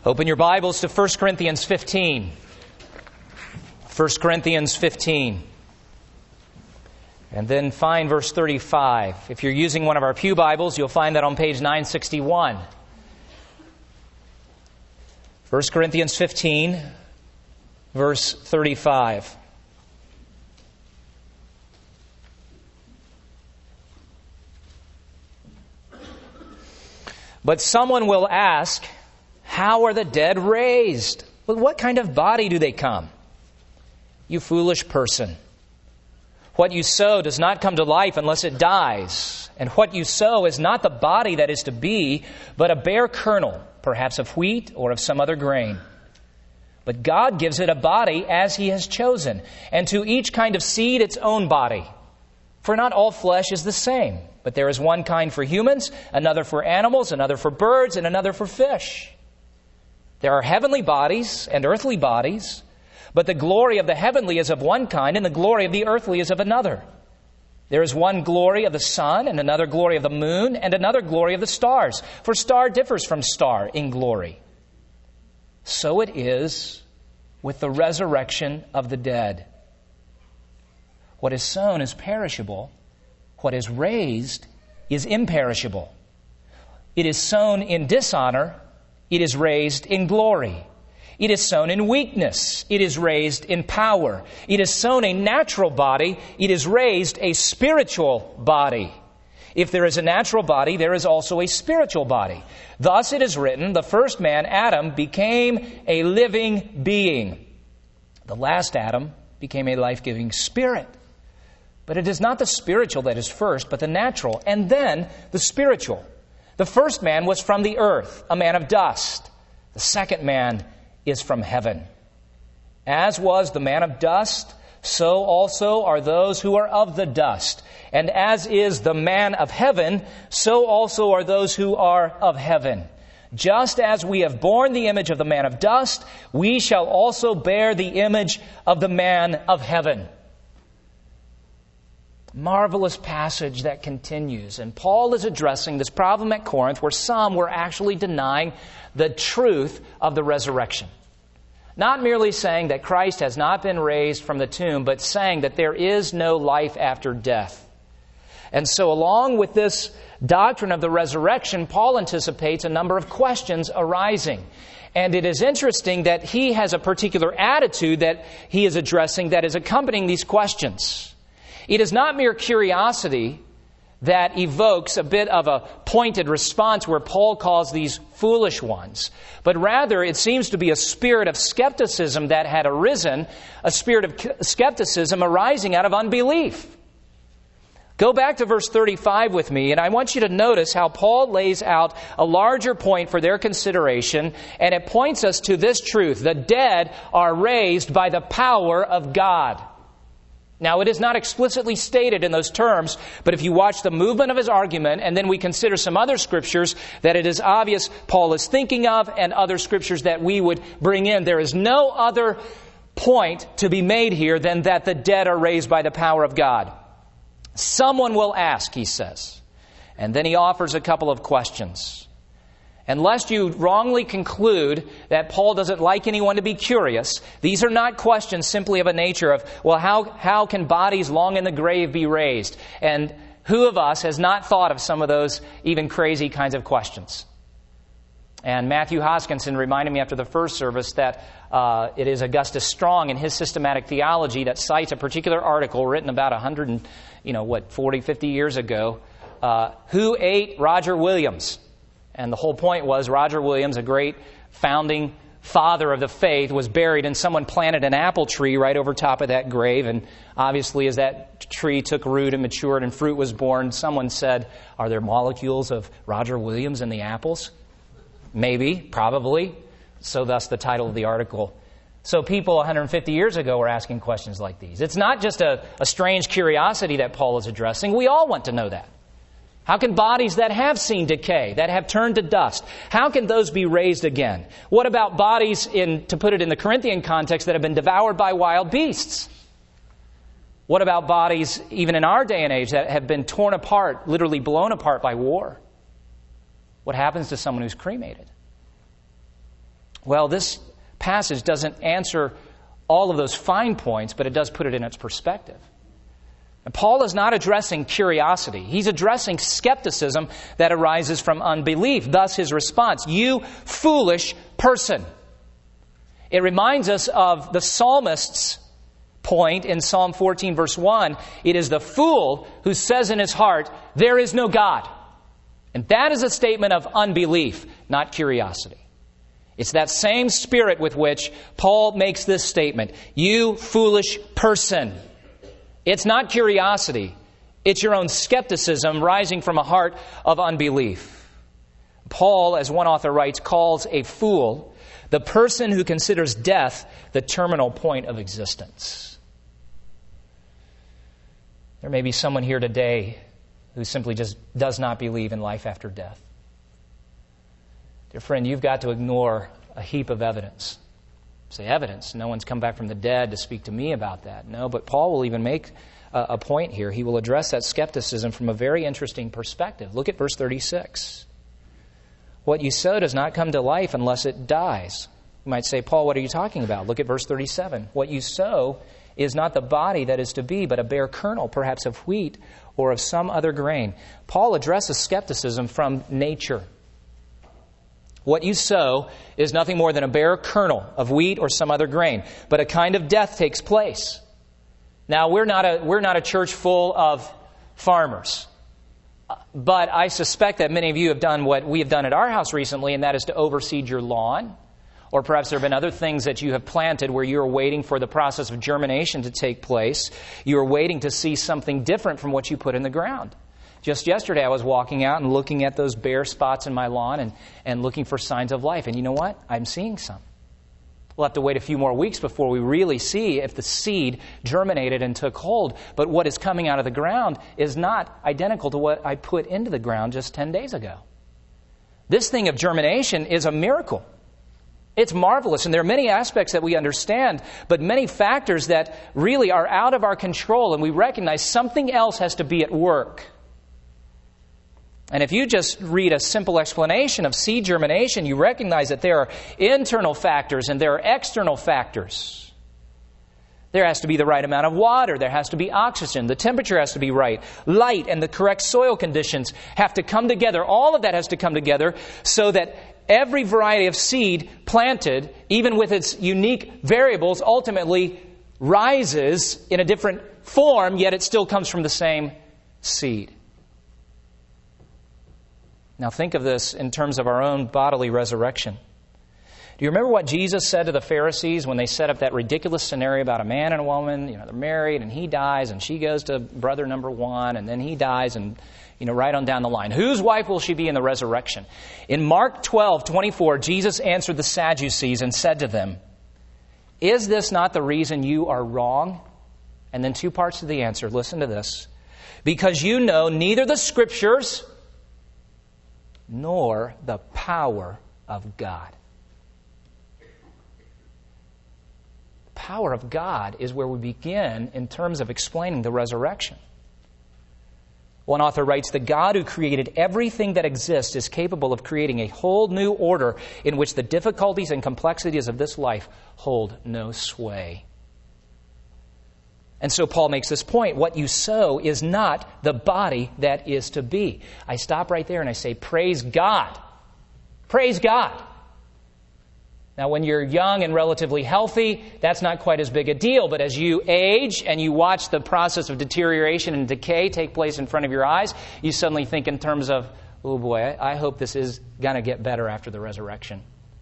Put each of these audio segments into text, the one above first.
Open your Bibles to 1 Corinthians 15. 1 Corinthians 15. And then find verse 35. If you're using one of our pew Bibles, you'll find that on page 961. 1 Corinthians 15, verse 35. But someone will ask, how are the dead raised? With what kind of body do they come? You foolish person. What you sow does not come to life unless it dies. And what you sow is not the body that is to be, but a bare kernel, perhaps of wheat or of some other grain. But God gives it a body as He has chosen, and to each kind of seed its own body. For not all flesh is the same, but there is one kind for humans, another for animals, another for birds, and another for fish. There are heavenly bodies and earthly bodies, but the glory of the heavenly is of one kind, and the glory of the earthly is of another. There is one glory of the sun, and another glory of the moon, and another glory of the stars. For star differs from star in glory. So it is with the resurrection of the dead. What is sown is perishable. What is raised is imperishable. It is sown in dishonor. It is raised in glory. It is sown in weakness. It is raised in power. It is sown a natural body. It is raised a spiritual body. If there is a natural body, there is also a spiritual body. Thus it is written, the first man, Adam, became a living being. The last Adam became a life-giving spirit. But it is not the spiritual that is first, but the natural, and then the spiritual. The first man was from the earth, a man of dust. The second man is from heaven. As was the man of dust, so also are those who are of the dust. And as is the man of heaven, so also are those who are of heaven. Just as we have borne the image of the man of dust, we shall also bear the image of the man of heaven. Marvelous passage that continues. And Paul is addressing this problem at Corinth where some were actually denying the truth of the resurrection. Not merely saying that Christ has not been raised from the tomb, but saying that there is no life after death. And so along with this doctrine of the resurrection, Paul anticipates a number of questions arising. And it is interesting that he has a particular attitude that he is addressing that is accompanying these questions. It is not mere curiosity that evokes a bit of a pointed response where Paul calls these foolish ones, but rather it seems to be a spirit of skepticism that had arisen, a spirit of skepticism arising out of unbelief. Go back to verse 35 with me, and I want you to notice how Paul lays out a larger point for their consideration, and it points us to this truth: the dead are raised by the power of God. Now, it is not explicitly stated in those terms, but if you watch the movement of his argument, and then we consider some other scriptures that it is obvious Paul is thinking of, and other scriptures that we would bring in, there is no other point to be made here than that the dead are raised by the power of God. Someone will ask, he says. And then he offers a couple of questions. And lest you wrongly conclude that Paul doesn't like anyone to be curious, these are not questions simply of a nature of, well, how can bodies long in the grave be raised? And who of us has not thought of some of those even crazy kinds of questions? And Matthew Hoskinson reminded me after the first service that it is Augustus Strong in his systematic theology that cites a particular article written about 40, 50 years ago. Who ate Roger Williams? And the whole point was Roger Williams, a great founding father of the faith, was buried, and someone planted an apple tree right over top of that grave. And obviously, as that tree took root and matured and fruit was born, someone said, are there molecules of Roger Williams in the apples? Maybe, probably. So thus the title of the article. So people 150 years ago were asking questions like these. It's not just a strange curiosity that Paul is addressing. We all want to know that. How can bodies that have seen decay, that have turned to dust, how can those be raised again? What about bodies, to put it in the Corinthian context, that have been devoured by wild beasts? What about bodies, even in our day and age, that have been torn apart, literally blown apart by war? What happens to someone who's cremated? Well, this passage doesn't answer all of those fine points, but it does put it in its perspective. And Paul is not addressing curiosity. He's addressing skepticism that arises from unbelief. Thus his response, "You foolish person." It reminds us of the psalmist's point in Psalm 14, verse 1. It is the fool who says in his heart, "There is no God." And that is a statement of unbelief, not curiosity. It's that same spirit with which Paul makes this statement. "You foolish person." It's not curiosity. It's your own skepticism rising from a heart of unbelief. Paul, as one author writes, calls a fool the person who considers death the terminal point of existence. There may be someone here today who simply just does not believe in life after death. Dear friend, you've got to ignore a heap of evidence. Say, evidence? No one's come back from the dead to speak to me about that. No, but Paul will even make a point here. He will address that skepticism from a very interesting perspective. Look at verse 36. What you sow does not come to life unless it dies. You might say, Paul, what are you talking about? Look at verse 37. What you sow is not the body that is to be, but a bare kernel, perhaps of wheat or of some other grain. Paul addresses skepticism from nature. What you sow is nothing more than a bare kernel of wheat or some other grain, but a kind of death takes place. Now, we're not a church full of farmers, but I suspect that many of you have done what we have done at our house recently, and that is to overseed your lawn. Or perhaps there have been other things that you have planted where you are waiting for the process of germination to take place. You are waiting to see something different from what you put in the ground. Just yesterday, I was walking out and looking at those bare spots in my lawn and looking for signs of life. And you know what? I'm seeing some. We'll have to wait a few more weeks before we really see if the seed germinated and took hold. But what is coming out of the ground is not identical to what I put into the ground just 10 days ago. This thing of germination is a miracle. It's marvelous, and there are many aspects that we understand, but many factors that really are out of our control, and we recognize something else has to be at work. And if you just read a simple explanation of seed germination, you recognize that there are internal factors and there are external factors. There has to be the right amount of water. There has to be oxygen. The temperature has to be right. Light and the correct soil conditions have to come together. All of that has to come together so that every variety of seed planted, even with its unique variables, ultimately rises in a different form, yet it still comes from the same seed. Now think of this in terms of our own bodily resurrection. Do you remember what Jesus said to the Pharisees when they set up that ridiculous scenario about a man and a woman? They're married and he dies and she goes to brother number one and then he dies and, right on down the line. Whose wife will she be in the resurrection? In Mark 12:24, Jesus answered the Sadducees and said to them, "Is this not the reason you are wrong?" And then two parts to the answer. Listen to this. "Because you know neither the Scriptures nor the power of God." The power of God is where we begin in terms of explaining the resurrection. One author writes, "The God who created everything that exists is capable of creating a whole new order in which the difficulties and complexities of this life hold no sway." And so Paul makes this point. What you sow is not the body that is to be. I stop right there and I say, praise God. Praise God. Now, when you're young and relatively healthy, that's not quite as big a deal. But as you age and you watch the process of deterioration and decay take place in front of your eyes, you suddenly think in terms of, oh boy, I hope this is going to get better after the resurrection.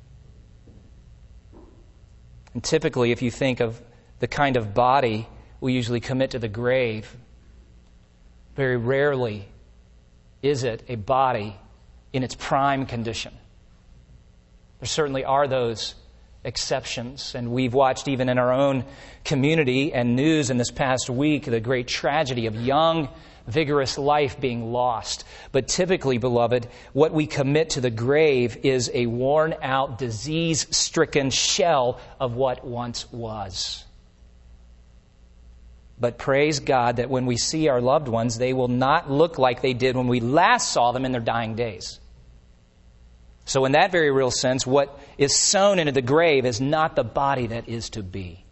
And typically, if you think of the kind of body we usually commit to the grave, very rarely is it a body in its prime condition. There certainly are those exceptions, and we've watched even in our own community and news in this past week the great tragedy of young, vigorous life being lost. But typically, beloved, what we commit to the grave is a worn-out, disease-stricken shell of what once was. But praise God that when we see our loved ones, they will not look like they did when we last saw them in their dying days. So in that very real sense, what is sown into the grave is not the body that is to be.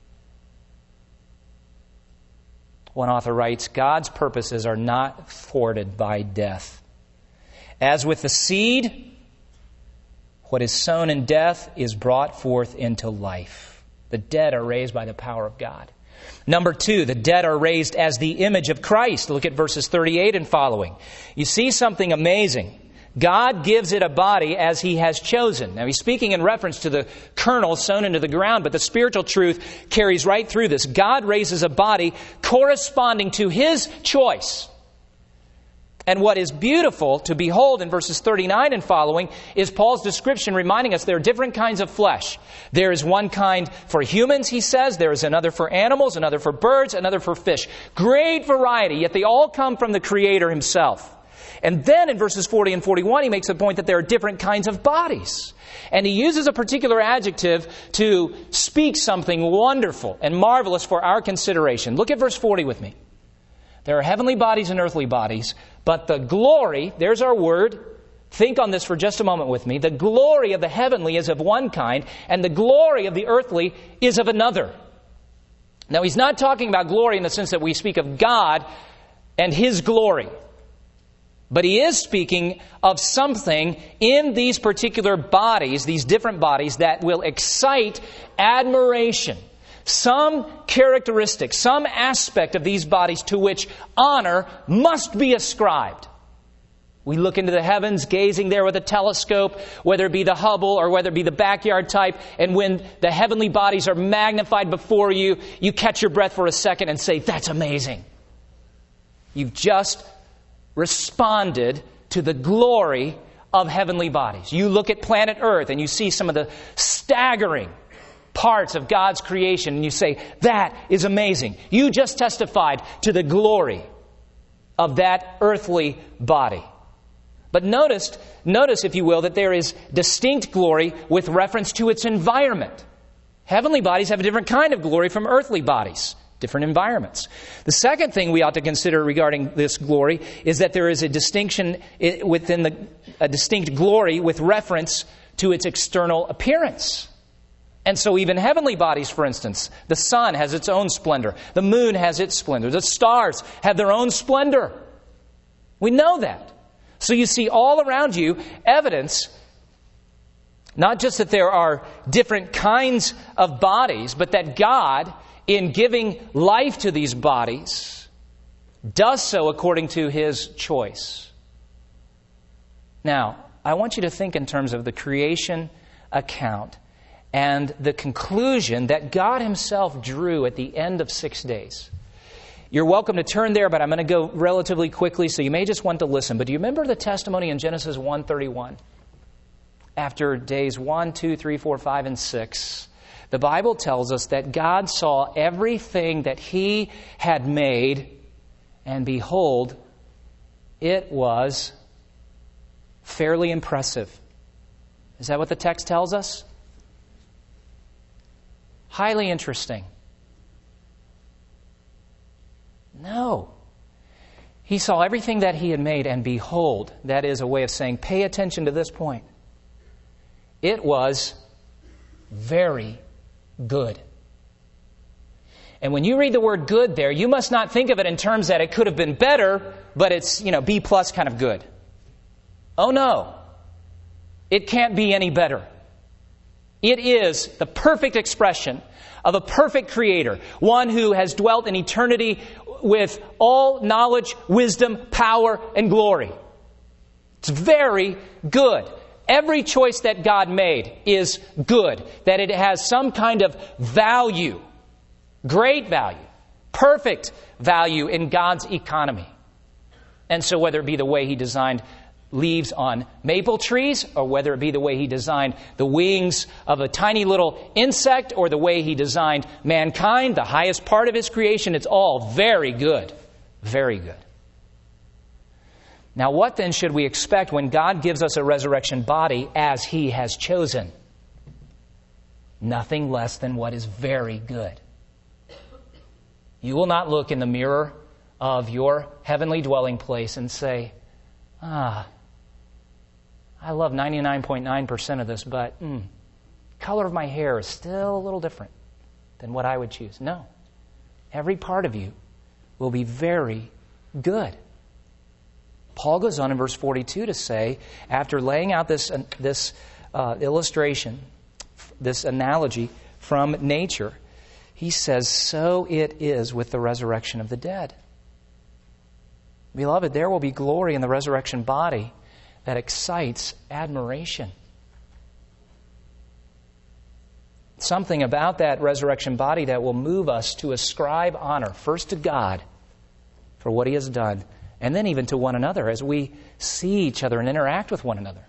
One author writes, God's purposes are not thwarted by death. As with the seed, what is sown in death is brought forth into life. The dead are raised by the power of God. Number 2, the dead are raised as the image of Christ. Look at verses 38 and following. You see something amazing. God gives it a body as He has chosen. Now, He's speaking in reference to the kernel sown into the ground, but the spiritual truth carries right through this. God raises a body corresponding to His choice. And what is beautiful to behold in verses 39 and following is Paul's description reminding us there are different kinds of flesh. There is one kind for humans, he says. There is another for animals, another for birds, another for fish. Great variety, yet they all come from the Creator Himself. And then in verses 40 and 41, he makes the point that there are different kinds of bodies. And he uses a particular adjective to speak something wonderful and marvelous for our consideration. Look at verse 40 with me. There are heavenly bodies and earthly bodies, but the glory, there's our word. Think on this for just a moment with me. The glory of the heavenly is of one kind, and the glory of the earthly is of another. Now, he's not talking about glory in the sense that we speak of God and His glory. But he is speaking of something in these particular bodies, these different bodies, that will excite admiration. Some characteristic, some aspect of these bodies to which honor must be ascribed. We look into the heavens, gazing there with a telescope, whether it be the Hubble or whether it be the backyard type, and when the heavenly bodies are magnified before you, you catch your breath for a second and say, "That's amazing." You've just responded to the glory of heavenly bodies. You look at planet Earth and you see some of the staggering parts of God's creation and you say, "That is amazing." You just testified to the glory of that earthly body. But notice, if you will, that there is distinct glory with reference to its environment. Heavenly bodies have a different kind of glory from earthly bodies. Different environments. The second thing we ought to consider regarding this glory is that there is a distinction within a distinct glory with reference to its external appearance. And so even heavenly bodies, for instance, the sun has its own splendor. The moon has its splendor. The stars have their own splendor. We know that. So you see all around you evidence, not just that there are different kinds of bodies, but that God, in giving life to these bodies, does so according to His choice. Now, I want you to think in terms of the creation account and the conclusion that God Himself drew at the end of 6 days. You're welcome to turn there, but I'm going to go relatively quickly, so you may just want to listen. But do you remember the testimony in Genesis 1:31? After days 1, 2, 3, 4, 5, and 6, the Bible tells us that God saw everything that He had made, and behold, it was fairly impressive. Is that what the text tells us? Highly interesting. No. He saw everything that He had made, and behold, that is a way of saying, pay attention to this point. It was very good. And when you read the word good there, you must not think of it in terms that it could have been better, but it's, B plus kind of good. Oh no. It can't be any better. It is the perfect expression of a perfect Creator, one who has dwelt in eternity with all knowledge, wisdom, power, and glory. It's very good. Every choice that God made is good, that it has some kind of value, great value, perfect value in God's economy. And so whether it be the way He designed leaves on maple trees, or whether it be the way He designed the wings of a tiny little insect, or the way He designed mankind, the highest part of His creation, it's all very good. Very good. Now, what then should we expect when God gives us a resurrection body as He has chosen? Nothing less than what is very good. You will not look in the mirror of your heavenly dwelling place and say, I love 99.9% of this, but color of my hair is still a little different than what I would choose. No. Every part of you will be very good. Paul goes on in verse 42 to say, after laying out this illustration, this analogy from nature, he says, so it is with the resurrection of the dead. Beloved, there will be glory in the resurrection body that excites admiration. Something about that resurrection body that will move us to ascribe honor, first to God for what He has done, and then even to one another as we see each other and interact with one another.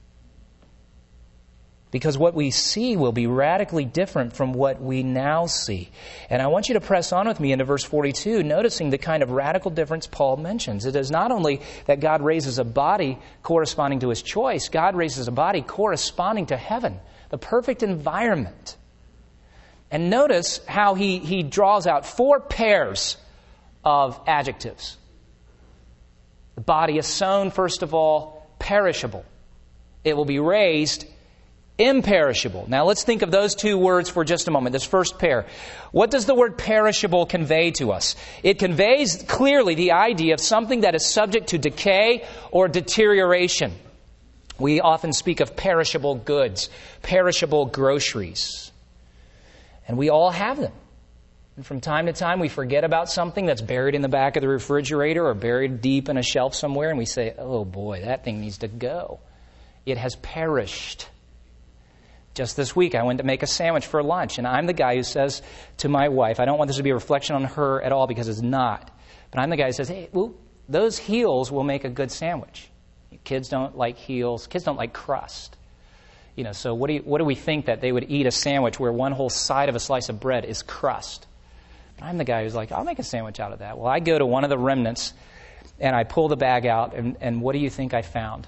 Because what we see will be radically different from what we now see. And I want you to press on with me into verse 42, noticing the kind of radical difference Paul mentions. It is not only that God raises a body corresponding to His choice, God raises a body corresponding to heaven, the perfect environment. And notice how he draws out 4 pairs of adjectives. The body is sown, first of all, perishable. It will be raised imperishable. Now let's think of those 2 words for just a moment, this first pair. What does the word perishable convey to us? It conveys clearly the idea of something that is subject to decay or deterioration. We often speak of perishable goods, perishable groceries. And we all have them. And from time to time we forget about something that's buried in the back of the refrigerator or buried deep in a shelf somewhere, and we say, oh boy, that thing needs to go. It has perished. Just this week, I went to make a sandwich for lunch, and I'm the guy who says to my wife, I don't want this to be a reflection on her at all because it's not, but I'm the guy who says, hey, well, those heels will make a good sandwich. Kids don't like heels. Kids don't like crust. So what do we think that they would eat a sandwich where one whole side of a slice of bread is crust? But I'm the guy who's like, I'll make a sandwich out of that. Well, I go to one of the remnants, and I pull the bag out, and what do you think I found?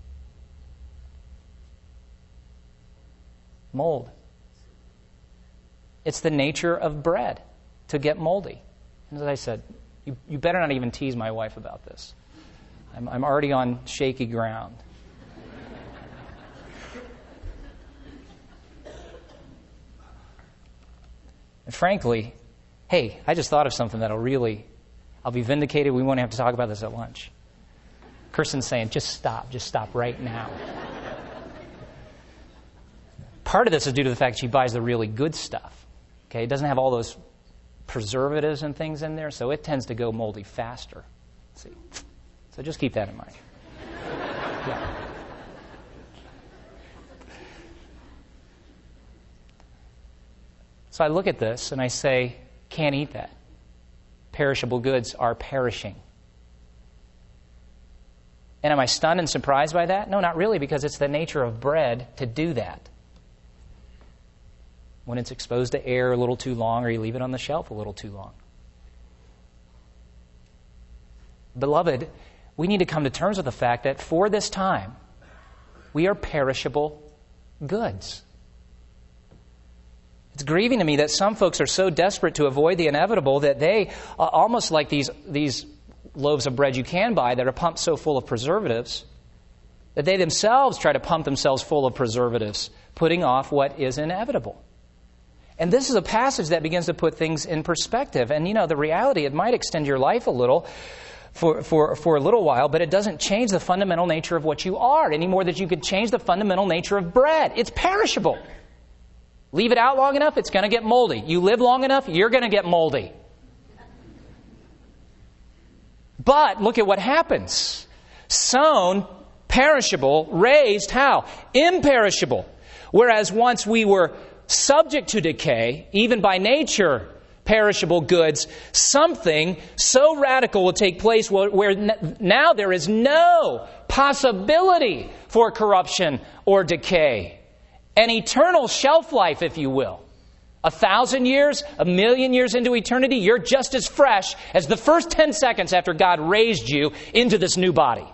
Mold. It's the nature of bread to get moldy. And as I said, you better not even tease my wife about this. I'm already on shaky ground. And frankly, hey, I just thought of something I'll be vindicated. We won't have to talk about this at lunch. Kirsten's saying, just stop right now. Part of this is due to the fact she buys the really good stuff. Okay, it doesn't have all those preservatives and things in there, so it tends to go moldy faster. See, so just keep that in mind. Yeah. So I look at this and I say, can't eat that. Perishable goods are perishing. And am I stunned and surprised by that? No, not really, because it's the nature of bread to do that. When it's exposed to air a little too long, or you leave it on the shelf a little too long. Beloved, we need to come to terms with the fact that for this time, we are perishable goods. It's grieving to me that some folks are so desperate to avoid the inevitable that they, almost like these loaves of bread you can buy that are pumped so full of preservatives, that they themselves try to pump themselves full of preservatives, putting off what is inevitable. And this is a passage that begins to put things in perspective. And the reality, it might extend your life a little for a little while, but it doesn't change the fundamental nature of what you are any more than you could change the fundamental nature of bread. It's perishable. Leave it out long enough, it's going to get moldy. You live long enough, you're going to get moldy. But look at what happens. Sown, perishable, raised how? Imperishable. Whereas once we were subject to decay, even by nature, perishable goods, something so radical will take place where now there is no possibility for corruption or decay. An eternal shelf life, if you will. 1,000 years, 1,000,000 years into eternity, you're just as fresh as the first 10 seconds after God raised you into this new body.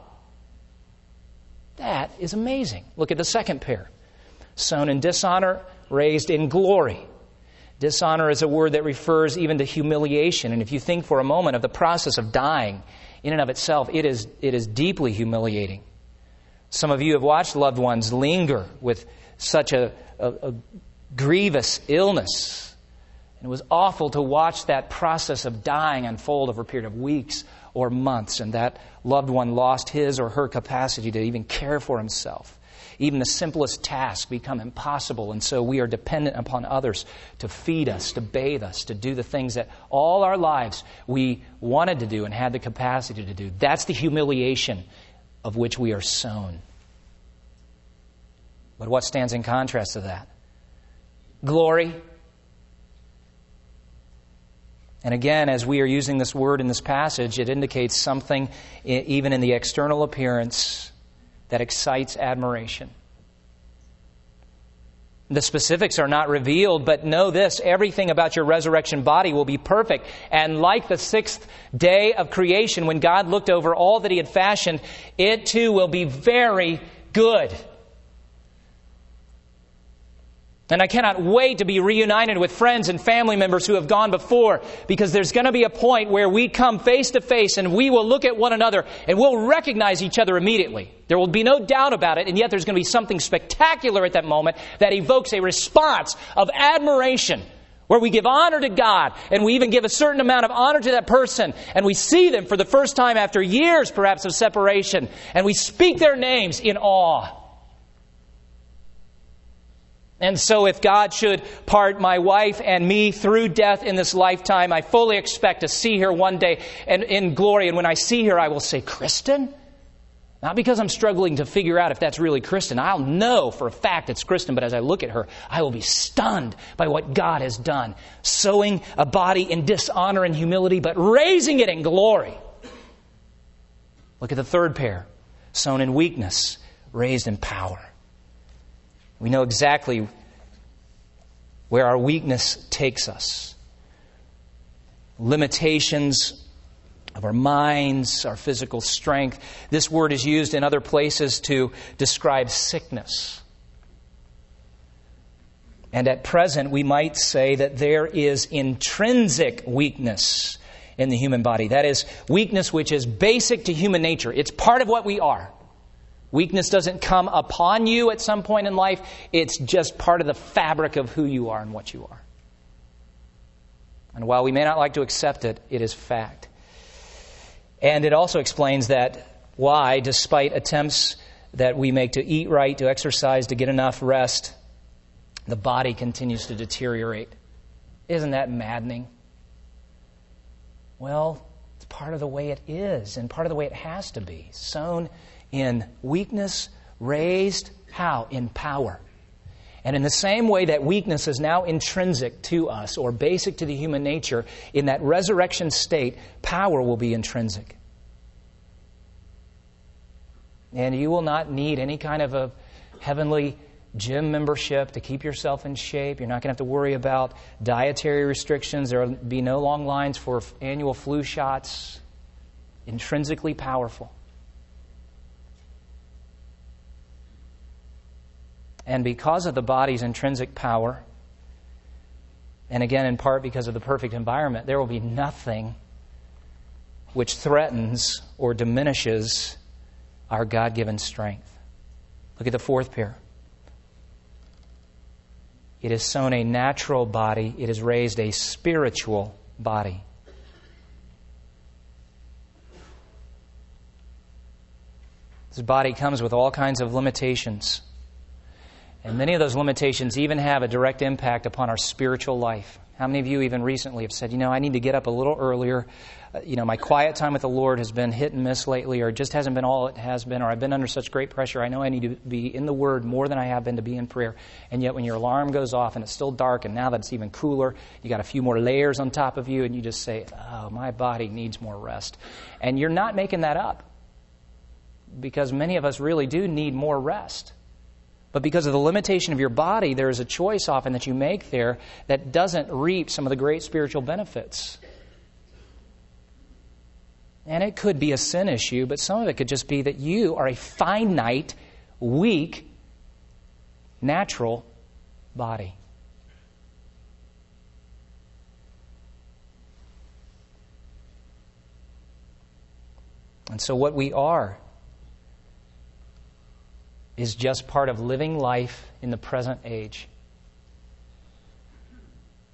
That is amazing. Look at the second pair. Sown in dishonor, raised in glory. Dishonor is a word that refers even to humiliation. And if you think for a moment of the process of dying, in and of itself, it is deeply humiliating. Some of you have watched loved ones linger with such a grievous illness. And it was awful to watch that process of dying unfold over a period of weeks or months, and that loved one lost his or her capacity to even care for himself. Even the simplest tasks become impossible, and so we are dependent upon others to feed us, to bathe us, to do the things that all our lives we wanted to do and had the capacity to do. That's the humiliation of which we are sown. But what stands in contrast to that? Glory. And again, as we are using this word in this passage, it indicates something even in the external appearance that excites admiration. The specifics are not revealed, but know this, everything about your resurrection body will be perfect. And like the sixth day of creation, when God looked over all that He had fashioned, it too will be very good. And I cannot wait to be reunited with friends and family members who have gone before, because there's going to be a point where we come face to face and we will look at one another and we'll recognize each other immediately. There will be no doubt about it, and yet there's going to be something spectacular at that moment that evokes a response of admiration, where we give honor to God, and we even give a certain amount of honor to that person, and we see them for the first time after years perhaps of separation, and we speak their names in awe. And so if God should part my wife and me through death in this lifetime, I fully expect to see her one day and in glory. And when I see her, I will say, Kristen? Not because I'm struggling to figure out if that's really Kristen. I'll know for a fact it's Kristen, but as I look at her, I will be stunned by what God has done. Sowing a body in dishonor and humility, but raising it in glory. Look at the third pair. Sown in weakness, raised in power. We know exactly where our weakness takes us. Limitations of our minds, our physical strength. This word is used in other places to describe sickness. And at present, we might say that there is intrinsic weakness in the human body. That is, weakness which is basic to human nature. It's part of what we are. Weakness doesn't come upon you at some point in life. It's just part of the fabric of who you are and what you are. And while we may not like to accept it, it is fact. And it also explains that why, despite attempts that we make to eat right, to exercise, to get enough rest, the body continues to deteriorate. Isn't that maddening? Well, it's part of the way it is, and part of the way it has to be. Sown in weakness, raised, how? In power. And in the same way that weakness is now intrinsic to us, or basic to the human nature, in that resurrection state, power will be intrinsic. And you will not need any kind of a heavenly gym membership to keep yourself in shape. You're not going to have to worry about dietary restrictions. There will be no long lines for annual flu shots. Intrinsically powerful. And because of the body's intrinsic power, and again in part because of the perfect environment, there will be nothing which threatens or diminishes our God-given strength. Look at the fourth pair. It is sown a natural body. It is raised a spiritual body. This body comes with all kinds of limitations. And many of those limitations even have a direct impact upon our spiritual life. How many of you even recently have said, I need to get up a little earlier. My quiet time with the Lord has been hit and miss lately, or it just hasn't been all it has been, or I've been under such great pressure. I know I need to be in the Word more than I have been to be in prayer. And yet when your alarm goes off and it's still dark, and now that it's even cooler, you got a few more layers on top of you, and you just say, my body needs more rest. And you're not making that up, because many of us really do need more rest. But because of the limitation of your body, there is a choice often that you make there that doesn't reap some of the great spiritual benefits. And it could be a sin issue, but some of it could just be that you are a finite, weak, natural body. And so what we are is just part of living life in the present age.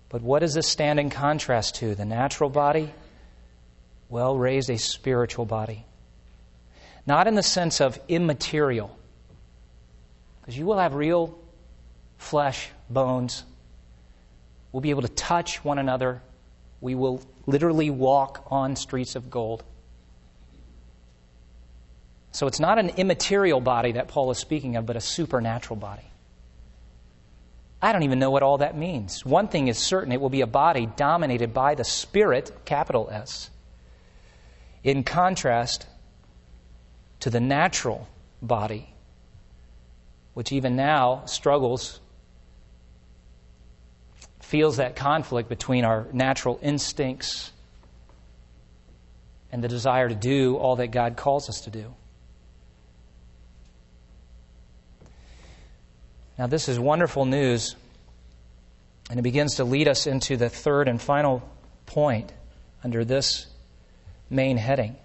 But what does this stand in contrast to? The natural body? Well, raised a spiritual body. Not in the sense of immaterial, because you will have real flesh, bones. We'll be able to touch one another. We will literally walk on streets of gold. So it's not an immaterial body that Paul is speaking of, but a supernatural body. I don't even know what all that means. One thing is certain, it will be a body dominated by the Spirit, capital S, in contrast to the natural body, which even now struggles, feels that conflict between our natural instincts and the desire to do all that God calls us to do. Now, this is wonderful news, and it begins to lead us into the third and final point under this main heading.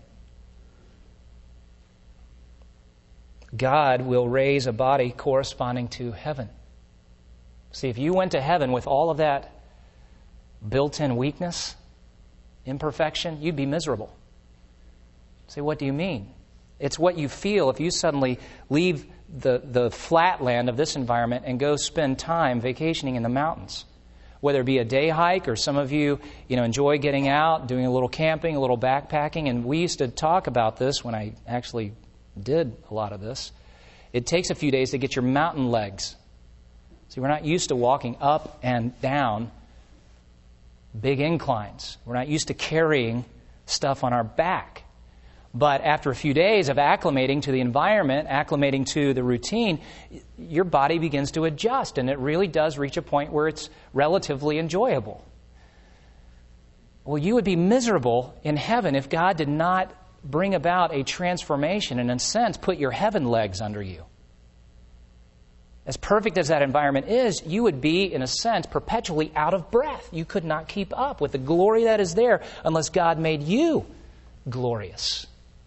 God will raise a body corresponding to heaven. See, if you went to heaven with all of that built-in weakness, imperfection, you'd be miserable. Say, what do you mean? It's what you feel if you suddenly leave the flatland of this environment and go spend time vacationing in the mountains. Whether it be a day hike, or some of you enjoy getting out, doing a little camping, a little backpacking. And we used to talk about this when I actually did a lot of this. It takes a few days to get your mountain legs. See, we're not used to walking up and down big inclines. We're not used to carrying stuff on our back. But after a few days of acclimating to the environment, acclimating to the routine, your body begins to adjust, and it really does reach a point where it's relatively enjoyable. Well, you would be miserable in heaven if God did not bring about a transformation and, in a sense, put your heaven legs under you. As perfect as that environment is, you would be, in a sense, perpetually out of breath. You could not keep up with the glory that is there unless God made you glorious.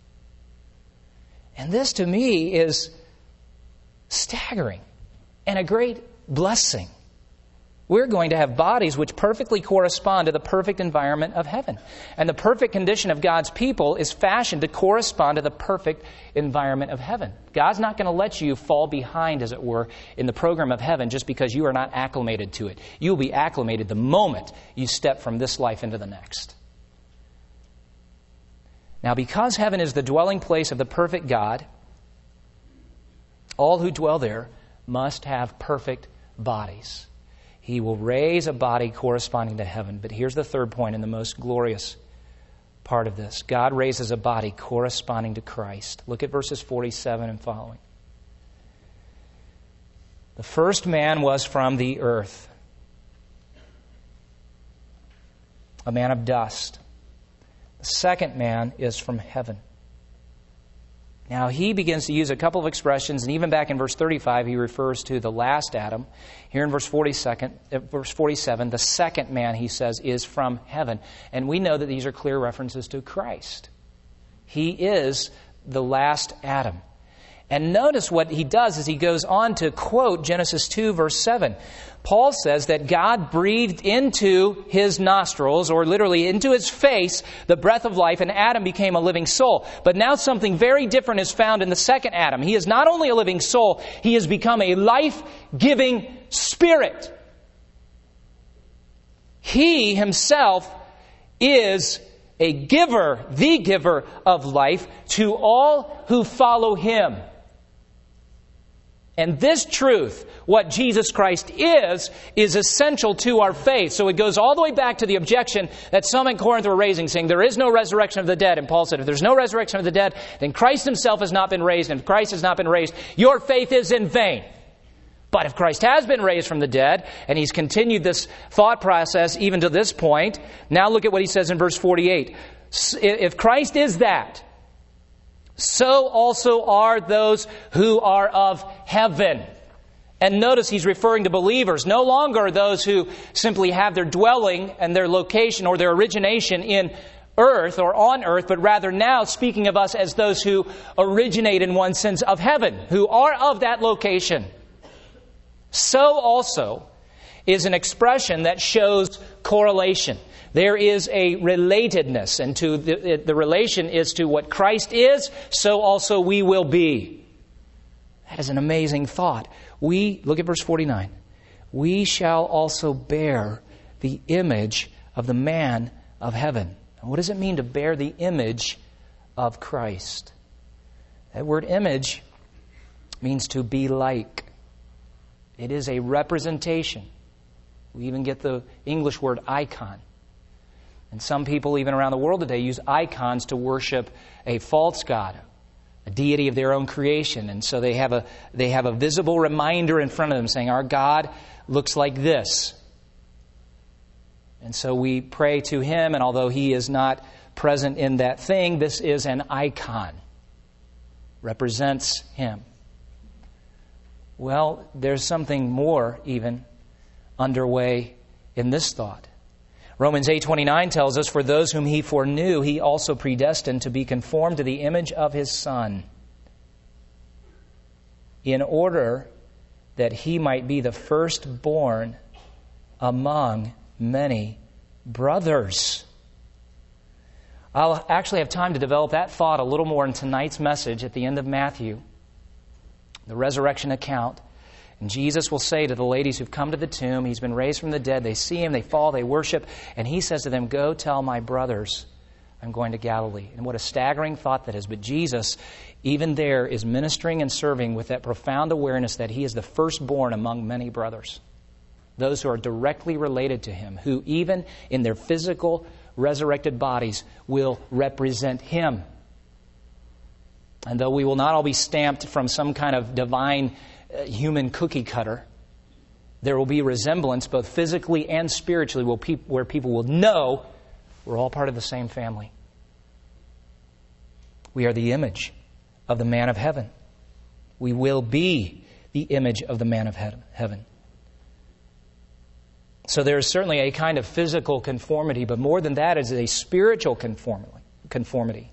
And this, to me, is staggering and a great blessing. We're going to have bodies which perfectly correspond to the perfect environment of heaven. And the perfect condition of God's people is fashioned to correspond to the perfect environment of heaven. God's not going to let you fall behind, as it were, in the program of heaven just because you are not acclimated to it. You will be acclimated the moment you step from this life into the next. Now, because heaven is the dwelling place of the perfect God, all who dwell there must have perfect bodies. He will raise a body corresponding to heaven. But here's the third point and the most glorious part of this. God raises a body corresponding to Christ. Look at verses 47 and following. The first man was from the earth, a man of dust. The second man is from heaven. Now, he begins to use a couple of expressions, and even back in verse 35, he refers to the last Adam. Here in verse 47, the second man, he says, is from heaven. And we know that these are clear references to Christ. He is the last Adam. And notice what he does is he goes on to quote Genesis 2, verse 7. Paul says that God breathed into his nostrils, or literally into his face, the breath of life, and Adam became a living soul. But now something very different is found in the second Adam. He is not only a living soul, he has become a life-giving spirit. He himself is a giver, the giver of life to all who follow him. And this truth, what Jesus Christ is essential to our faith. So it goes all the way back to the objection that some in Corinth were raising, saying there is no resurrection of the dead. And Paul said, if there's no resurrection of the dead, then Christ himself has not been raised. And if Christ has not been raised, your faith is in vain. But if Christ has been raised from the dead, and he's continued this thought process even to this point, now look at what he says in verse 48. If Christ is that, so also are those who are of heaven. And notice he's referring to believers, no longer those who simply have their dwelling and their location or their origination in earth or on earth, but rather now speaking of us as those who originate in one sense of heaven, who are of that location. So also is an expression that shows correlation. There is a relatedness, and to the relation is to what Christ is, so also we will be. That is an amazing thought. Look at verse 49. We shall also bear the image of the man of heaven. Now, what does it mean to bear the image of Christ? That word image means to be like. It is a representation. We even get the English word icon. And some people, even around the world today, use icons to worship a false god, a deity of their own creation. And so they have a visible reminder in front of them saying, our God looks like this. And so we pray to Him, and although He is not present in that thing, this is an icon. Represents Him. Well, there's something more even underway in this thought. Romans 8:29 tells us, for those whom He foreknew, He also predestined to be conformed to the image of His Son, in order that He might be the firstborn among many brothers. I'll actually have time to develop that thought a little more in tonight's message at the end of Matthew, the resurrection account. And Jesus will say to the ladies who've come to the tomb, He's been raised from the dead, they see Him, they fall, they worship, and He says to them, go tell my brothers I'm going to Galilee. And what a staggering thought that is. But Jesus, even there, is ministering and serving with that profound awareness that He is the firstborn among many brothers. Those who are directly related to Him, who even in their physical resurrected bodies will represent Him. And though we will not all be stamped from some kind of divine human cookie cutter, there will be resemblance both physically and spiritually where people will know we're all part of the same family. We are the image of the man of heaven. We will be the image of the man of heaven. So there is certainly a kind of physical conformity, but more than that is a spiritual conformity.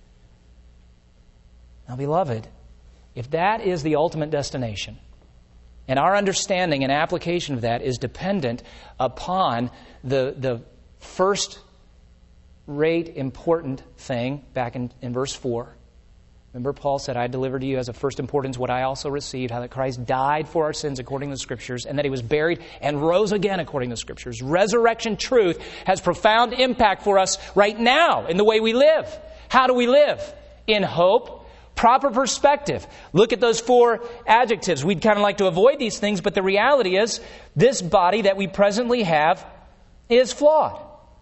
Now, beloved, if that is the ultimate destination, and our understanding and application of that is dependent upon the first-rate important thing back in verse 4. Remember, Paul said, I delivered to you as of first importance what I also received, how that Christ died for our sins according to the Scriptures, and that He was buried and rose again according to the Scriptures. Resurrection truth has profound impact for us right now in the way we live. How do we live? In hope. Proper perspective. Look at those 4 adjectives. We'd kind of like to avoid these things, but the reality is this body that we presently have is flawed.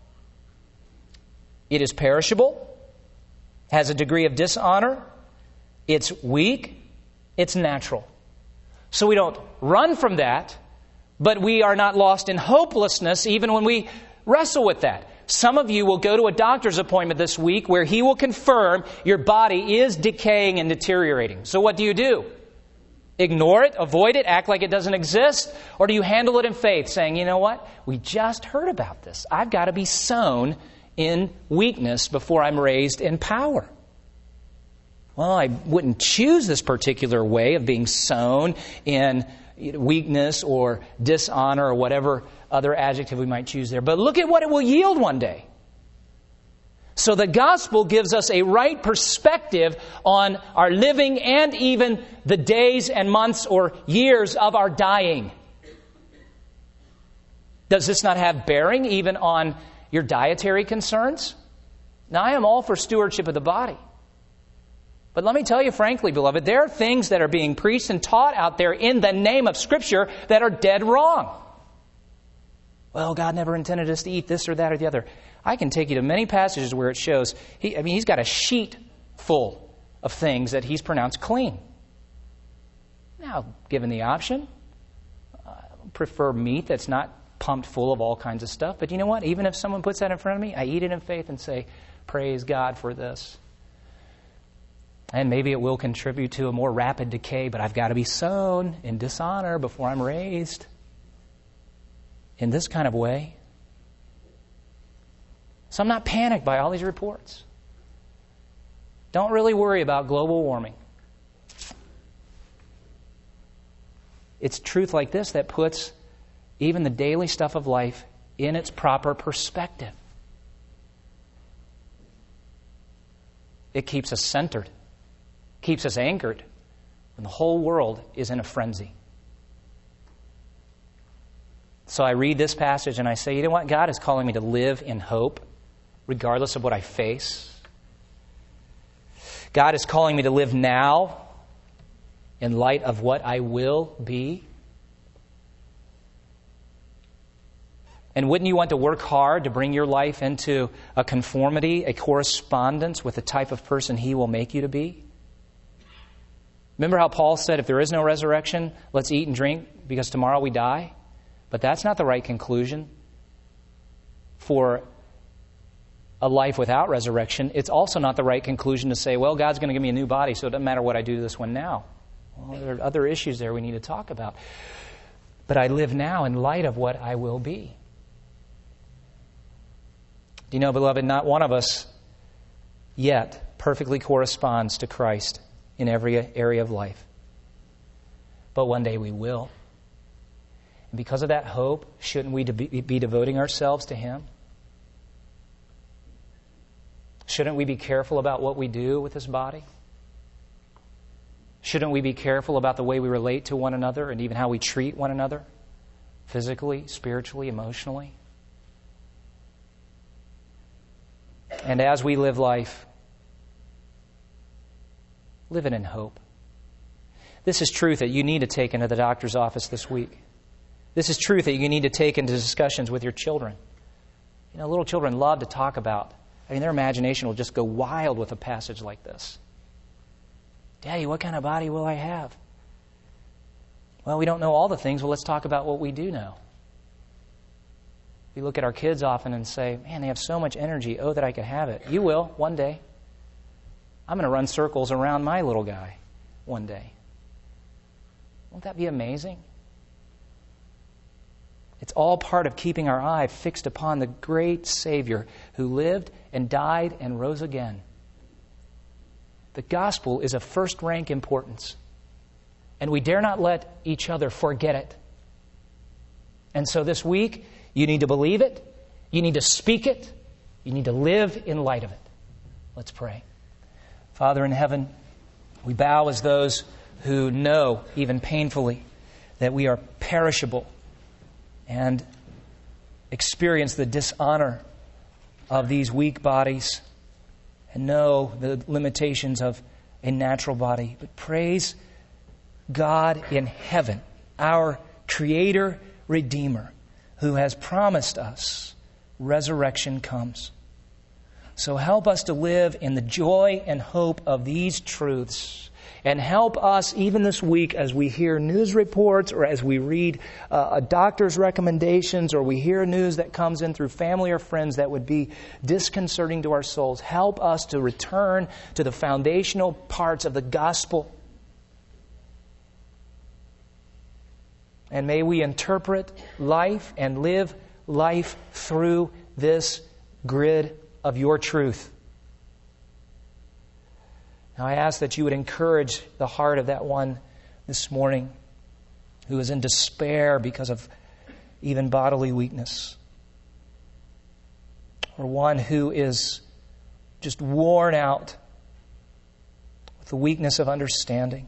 It is perishable, has a degree of dishonor, it's weak, it's natural. So we don't run from that, but we are not lost in hopelessness even when we wrestle with that. Some of you will go to a doctor's appointment this week where he will confirm your body is decaying and deteriorating. So what do? Ignore it, avoid it, act like it doesn't exist? Or do you handle it in faith, saying, you know what? We just heard about this. I've got to be sown in weakness before I'm raised in power. Well, I wouldn't choose this particular way of being sown in weakness or dishonor or whatever other adjective we might choose there. But look at what it will yield one day. So the gospel gives us a right perspective on our living and even the days and months or years of our dying. Does this not have bearing even on your dietary concerns? Now, I am all for stewardship of the body. But let me tell you frankly, beloved, there are things that are being preached and taught out there in the name of Scripture that are dead wrong. Well, God never intended us to eat this or that or the other. I can take you to many passages where it shows, He's got a sheet full of things that He's pronounced clean. Now, given the option, I prefer meat that's not pumped full of all kinds of stuff. But you know what? Even if someone puts that in front of me, I eat it in faith and say, praise God for this. And maybe it will contribute to a more rapid decay, but I've got to be sown in dishonor before I'm raised in this kind of way. So I'm not panicked by all these reports. Don't really worry about global warming. It's truth like this that puts even the daily stuff of life, in its proper perspective. It keeps us centered, keeps us anchored when the whole world is in a frenzy. So I read this passage and I say, you know what? God is calling me to live in hope, regardless of what I face. God is calling me to live now in light of what I will be. And wouldn't you want to work hard to bring your life into a conformity, a correspondence with the type of person He will make you to be? Remember how Paul said, if there is no resurrection, let's eat and drink because tomorrow we die? But that's not the right conclusion for a life without resurrection. It's also not the right conclusion to say, well, God's going to give me a new body, so it doesn't matter what I do to this one now. Well, there are other issues there we need to talk about. But I live now in light of what I will be. Do you know, beloved, not one of us yet perfectly corresponds to Christ in every area of life. But one day we will. And because of that hope, shouldn't we be devoting ourselves to Him? Shouldn't we be careful about what we do with this body? Shouldn't we be careful about the way we relate to one another and even how we treat one another? Physically, spiritually, emotionally? And as we live life, live it in hope. This is truth that you need to take into the doctor's office this week. This is truth that you need to take into discussions with your children. You know, little children love to talk about. I mean, their imagination will just go wild with a passage like this. Daddy, what kind of body will I have? Well, we don't know all the things. Well, let's talk about what we do know. We look at our kids often and say, man, they have so much energy. Oh, that I could have it. You will, one day. I'm going to run circles around my little guy one day. Won't that be amazing? It's all part of keeping our eye fixed upon the great Savior who lived and died and rose again. The gospel is of first-rank importance, and we dare not let each other forget it. And so this week, you need to believe it, you need to speak it, you need to live in light of it. Let's pray. Father in heaven, we bow as those who know, even painfully, that we are perishable and experience the dishonor of these weak bodies and know the limitations of a natural body. But praise God in heaven, our Creator, Redeemer, who has promised us resurrection comes. So help us to live in the joy and hope of these truths. And help us even this week as we hear news reports or as we read a doctor's recommendations or we hear news that comes in through family or friends that would be disconcerting to our souls. Help us to return to the foundational parts of the gospel. And may we interpret life and live life through this grid of your truth. Now I ask that you would encourage the heart of that one this morning who is in despair because of even bodily weakness, or one who is just worn out with the weakness of understanding.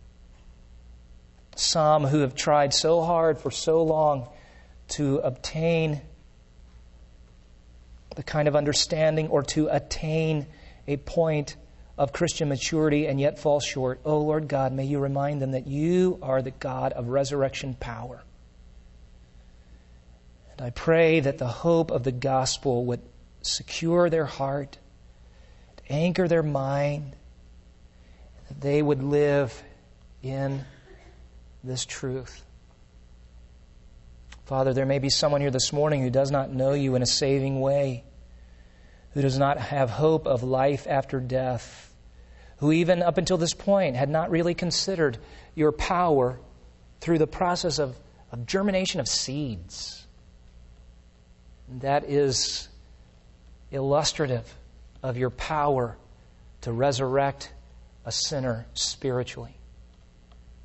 Some who have tried so hard for so long to obtain the kind of understanding or to attain a point of Christian maturity and yet fall short. Oh, Lord God, may you remind them that you are the God of resurrection power. And I pray that the hope of the gospel would secure their heart, anchor their mind, that they would live in this truth. Father, there may be someone here this morning who does not know you in a saving way, who does not have hope of life after death, who even up until this point had not really considered your power through the process of germination of seeds. That is illustrative of your power to resurrect a sinner spiritually.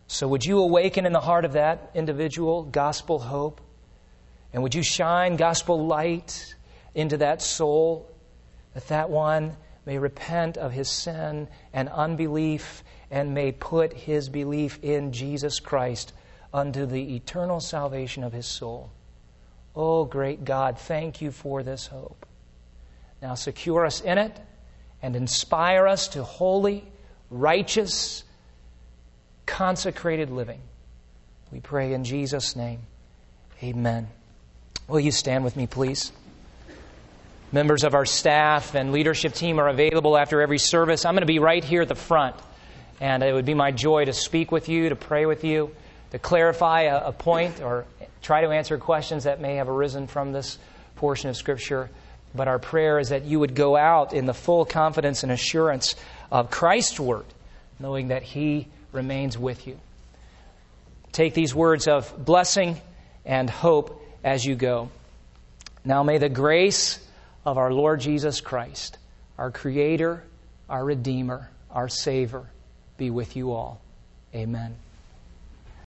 So would you awaken in the heart of that individual gospel hope? And would you shine gospel light into that soul, that that one may repent of his sin and unbelief and may put his belief in Jesus Christ unto the eternal salvation of his soul? Oh, great God, thank you for this hope. Now secure us in it and inspire us to holy, righteous, consecrated living. We pray in Jesus' name. Amen. Will you stand with me, please? Members of our staff and leadership team are available after every service. I'm going to be right here at the front. And it would be my joy to speak with you, to pray with you, to clarify a point or try to answer questions that may have arisen from this portion of Scripture. But our prayer is that you would go out in the full confidence and assurance of Christ's Word, knowing that He remains with you. Take these words of blessing and hope as you go. Now may the grace of our Lord Jesus Christ, our Creator, our Redeemer, our Savior, be with you all. Amen.